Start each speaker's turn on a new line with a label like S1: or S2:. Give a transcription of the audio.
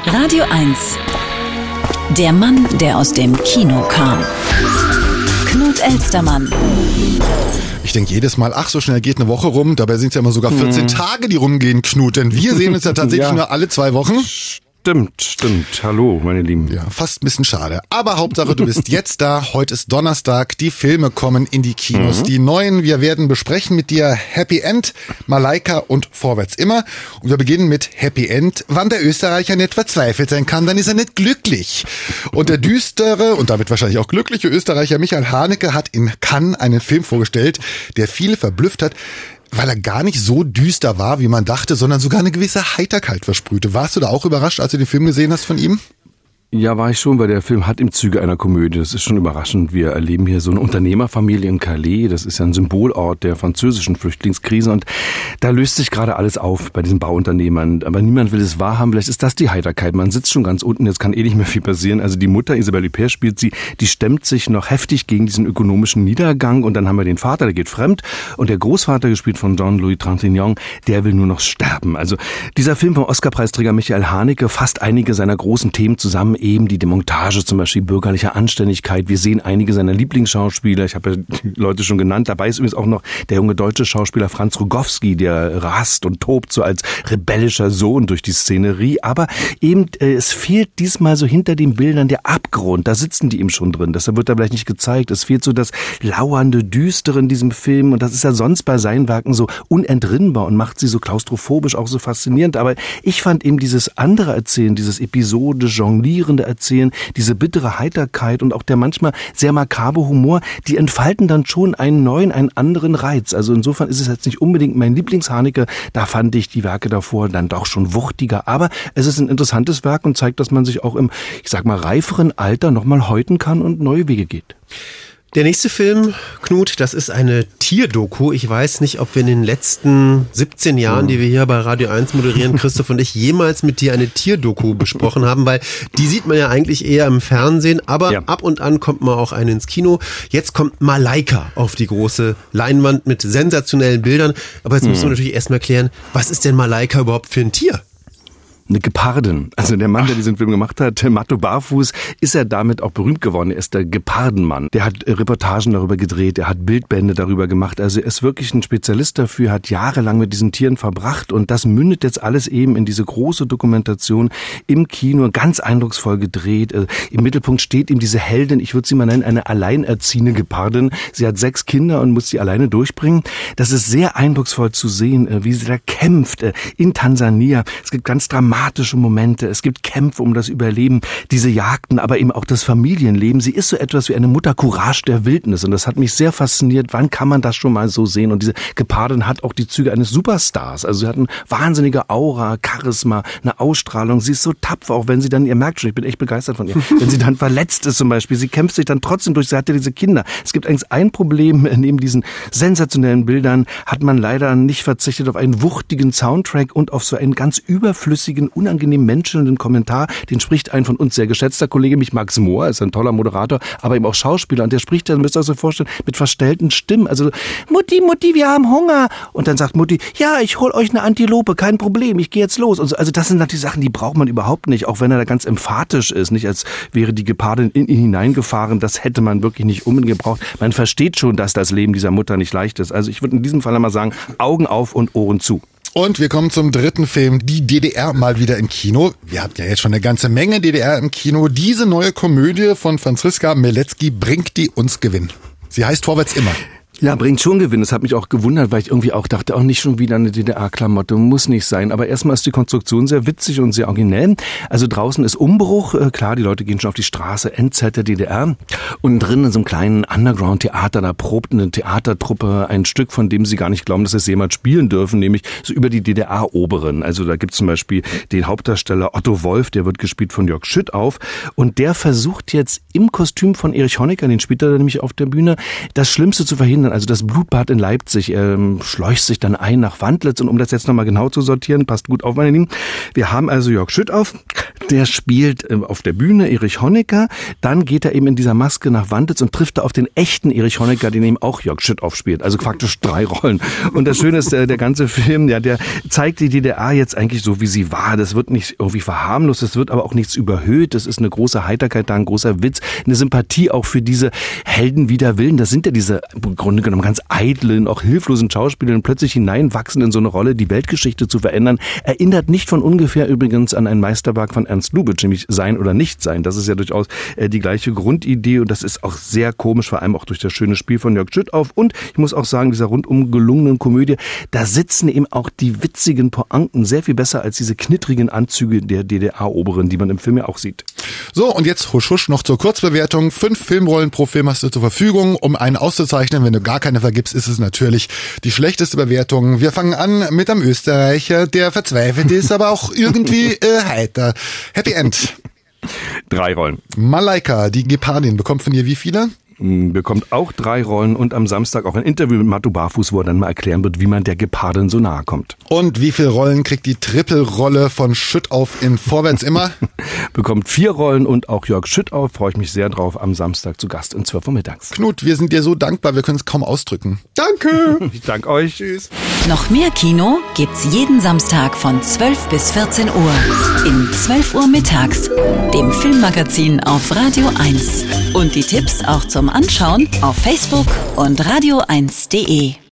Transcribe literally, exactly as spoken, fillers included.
S1: Radio eins. Der Mann, der aus dem Kino kam. Knut Elstermann.
S2: Ich denke jedes Mal, ach, so schnell geht eine Woche rum. Dabei sind es ja immer sogar vierzehn hm. Tage, die rumgehen, Knut. Denn wir sehen uns ja tatsächlich ja. nur alle zwei Wochen.
S3: Stimmt, stimmt. Hallo, meine Lieben.
S2: Ja, fast ein bisschen schade. Aber Hauptsache, du bist jetzt da. Heute ist Donnerstag. Die Filme kommen in die Kinos. Mhm. Die neuen, wir werden besprechen mit dir Happy End, Malaika und Vorwärts immer. Und wir beginnen mit Happy End. Wann der Österreicher nicht verzweifelt sein kann, dann ist er nicht glücklich. Und der düstere und damit wahrscheinlich auch glückliche Österreicher Michael Haneke hat in Cannes einen Film vorgestellt, der viele verblüfft hat, weil er gar nicht so düster war, wie man dachte, sondern sogar eine gewisse Heiterkeit versprühte. Warst du da auch überrascht, als du den Film gesehen hast von ihm?
S3: Ja, war ich schon, weil der Film hat im Züge einer Komödie. Das ist schon überraschend. Wir erleben hier so eine Unternehmerfamilie in Calais. Das ist ja ein Symbolort der französischen Flüchtlingskrise. Und da löst sich gerade alles auf bei diesen Bauunternehmern. Aber niemand will es wahrhaben. Vielleicht ist das die Heiterkeit. Man sitzt schon ganz unten. Jetzt kann eh nicht mehr viel passieren. Also die Mutter, Isabelle Huppert spielt sie, die stemmt sich noch heftig gegen diesen ökonomischen Niedergang. Und dann haben wir den Vater, der geht fremd. Und der Großvater, gespielt von Jean-Louis Trintignant, der will nur noch sterben. Also dieser Film vom Oscarpreisträger Michael Haneke fasst einige seiner großen Themen zusammen. Eben die Demontage zum Beispiel bürgerlicher Anständigkeit. Wir sehen einige seiner Lieblingsschauspieler. Ich habe ja die Leute schon genannt. Dabei ist übrigens auch noch der junge deutsche Schauspieler Franz Rogowski, der rast und tobt so als rebellischer Sohn durch die Szenerie. Aber eben, äh, es fehlt diesmal so hinter den Bildern der Abgrund. Da sitzen die eben schon drin. Deshalb wird da vielleicht nicht gezeigt. Es fehlt so das lauernde, düstere in diesem Film. Und das ist ja sonst bei seinen Werken so unentrinnbar und macht sie so klaustrophobisch, auch so faszinierend. Aber ich fand eben dieses andere Erzählen, dieses Episode, Jonglieren, Erzählen, diese bittere Heiterkeit und auch der manchmal sehr makabe Humor, die entfalten dann schon einen neuen, einen anderen Reiz. Also insofern ist es jetzt nicht unbedingt mein Lieblings-Haneke. Da fand ich die Werke davor dann doch schon wuchtiger. Aber es ist ein interessantes Werk und zeigt, dass man sich auch im, ich sag mal, reiferen Alter nochmal häuten kann und neue Wege geht.
S4: Der nächste Film, Knut, das ist eine Tierdoku. Ich weiß nicht, ob wir in den letzten siebzehn Jahren, die wir hier bei Radio eins moderieren, Christoph und ich, jemals mit dir eine Tierdoku besprochen haben, weil die sieht man ja eigentlich eher im Fernsehen, aber ja. ab und an kommt mal auch eine ins Kino. Jetzt kommt Malaika auf die große Leinwand mit sensationellen Bildern. Aber jetzt müssen wir natürlich erstmal klären, was ist denn Malaika überhaupt für ein Tier?
S3: Eine Gepardin. Also der Mann, der diesen Film gemacht hat, Matto Barfuß, ist er damit auch berühmt geworden. Er ist der Gepardenmann. Der hat Reportagen darüber gedreht, er hat Bildbände darüber gemacht. Also er ist wirklich ein Spezialist dafür, hat jahrelang mit diesen Tieren verbracht und das mündet jetzt alles eben in diese große Dokumentation im Kino, ganz eindrucksvoll gedreht. Im Mittelpunkt steht ihm diese Heldin, ich würde sie mal nennen, eine alleinerziehende Gepardin. Sie hat sechs Kinder und muss sie alleine durchbringen. Das ist sehr eindrucksvoll zu sehen, wie sie da kämpft in Tansania. Es gibt ganz dramatische dramatische Momente, es gibt Kämpfe um das Überleben, diese Jagden, aber eben auch das Familienleben. Sie ist so etwas wie eine Mutter Courage der Wildnis und das hat mich sehr fasziniert. Wann kann man das schon mal so sehen? Und diese Gepardin hat auch die Züge eines Superstars. Also sie hat eine wahnsinnige Aura, Charisma, eine Ausstrahlung. Sie ist so tapfer, auch wenn sie dann, ihr merkt schon, ich bin echt begeistert von ihr, wenn sie dann verletzt ist zum Beispiel. Sie kämpft sich dann trotzdem durch, sie hat ja diese Kinder. Es gibt eigentlich ein Problem, neben diesen sensationellen Bildern hat man leider nicht verzichtet auf einen wuchtigen Soundtrack und auf so einen ganz überflüssigen, unangenehm menschelnden Kommentar, den spricht ein von uns sehr geschätzter Kollege, mich Max Mohr, ist ein toller Moderator, aber eben auch Schauspieler und der spricht dann, müsst ihr euch so vorstellen, mit verstellten Stimmen, also Mutti, Mutti, wir haben Hunger und dann sagt Mutti, ja, ich hol euch eine Antilope, kein Problem, ich gehe jetzt los und so. Also das sind natürlich Sachen, die braucht man überhaupt nicht, auch wenn er da ganz emphatisch ist, nicht als wäre die Gepardin in ihn hineingefahren, das hätte man wirklich nicht unbedingt gebraucht. Man versteht schon, dass das Leben dieser Mutter nicht leicht ist. Also ich würde in diesem Fall einmal sagen, Augen auf und Ohren zu.
S2: Und wir kommen zum dritten Film, die D D R mal wieder im Kino. Wir hatten ja jetzt schon eine ganze Menge D D R im Kino. Diese neue Komödie von Franziska Mielecki bringt die uns Gewinn. Sie heißt Vorwärts immer.
S3: Ja, bringt schon Gewinn. Das hat mich auch gewundert, weil ich irgendwie auch dachte, auch nicht schon wieder eine D D R-Klamotte, muss nicht sein. Aber erstmal ist die Konstruktion sehr witzig und sehr originell. Also draußen ist Umbruch, klar, die Leute gehen schon auf die Straße, Endzeit der D D R. Und drinnen in so einem kleinen Underground-Theater, da probt eine Theatertruppe ein Stück, von dem sie gar nicht glauben, dass sie es jemals spielen dürfen, nämlich so über die D D R-Oberen. Also da gibt es zum Beispiel den Hauptdarsteller Otto Wolf, der wird gespielt von Jörg Schüttauf. Und der versucht jetzt im Kostüm von Erich Honecker, den spielt er nämlich auf der Bühne, das Schlimmste zu verhindern. Also das Blutbad in Leipzig, er ähm, schleust sich dann ein nach Wandlitz. Und um das jetzt nochmal genau zu sortieren, passt gut auf, meine Lieben. Wir haben also Jörg Schüttauf, Der spielt auf der Bühne Erich Honecker, dann geht er eben in dieser Maske nach Wandlitz und trifft da auf den echten Erich Honecker, den eben auch Jörg Schüttauf spielt. Also faktisch drei Rollen. Und das Schöne ist, der, der ganze Film, ja, der zeigt die D D R jetzt eigentlich so, wie sie war. Das wird nicht irgendwie verharmlost, es wird aber auch nichts überhöht. Das ist eine große Heiterkeit da, ein großer Witz, eine Sympathie auch für diese Helden wider Willen. Das sind ja diese im Grunde genommen ganz eitlen, auch hilflosen Schauspieler, die plötzlich hineinwachsen in so eine Rolle, die Weltgeschichte zu verändern. Erinnert nicht von ungefähr übrigens an ein Meisterwerk von Ernst Lubitsch, nämlich Sein oder Nicht sein. Das ist ja durchaus äh, die gleiche Grundidee und das ist auch sehr komisch, vor allem auch durch das schöne Spiel von Jörg Schüttauf. Und ich muss auch sagen, dieser rundum gelungenen Komödie, da sitzen eben auch die witzigen Pointen sehr viel besser als diese knittrigen Anzüge der D D R-Oberen, die man im Film ja auch sieht.
S2: So, und jetzt husch husch noch zur Kurzbewertung. Fünf Filmrollen pro Film hast du zur Verfügung. Um einen auszuzeichnen, wenn du gar keine vergibst, ist es natürlich die schlechteste Bewertung. Wir fangen an mit einem Österreicher, der verzweifelt ist, aber auch irgendwie äh, heiter. Happy End.
S3: Drei Rollen.
S2: Malaika, die Gepardin, bekommt von ihr wie viele?
S3: Bekommt auch drei Rollen und am Samstag auch ein Interview mit Matto Barfuß, wo er dann mal erklären wird, wie man der Gepardin so nahe kommt.
S2: Und wie viele Rollen kriegt die Trippelrolle von Schüttauf in Vorwärts immer?
S3: Bekommt vier Rollen und auch Jörg Schüttauf, freue ich mich sehr drauf, am Samstag zu Gast um zwölf Uhr mittags.
S2: Knut, wir sind dir so dankbar, wir können es kaum ausdrücken.
S4: Danke!
S3: Ich danke euch.
S2: Tschüss.
S1: Noch mehr Kino gibt's jeden Samstag von zwölf bis vierzehn Uhr in zwölf Uhr mittags, dem Filmmagazin auf Radio eins. Und die Tipps auch zum Anschauen auf Facebook und radio eins punkt de.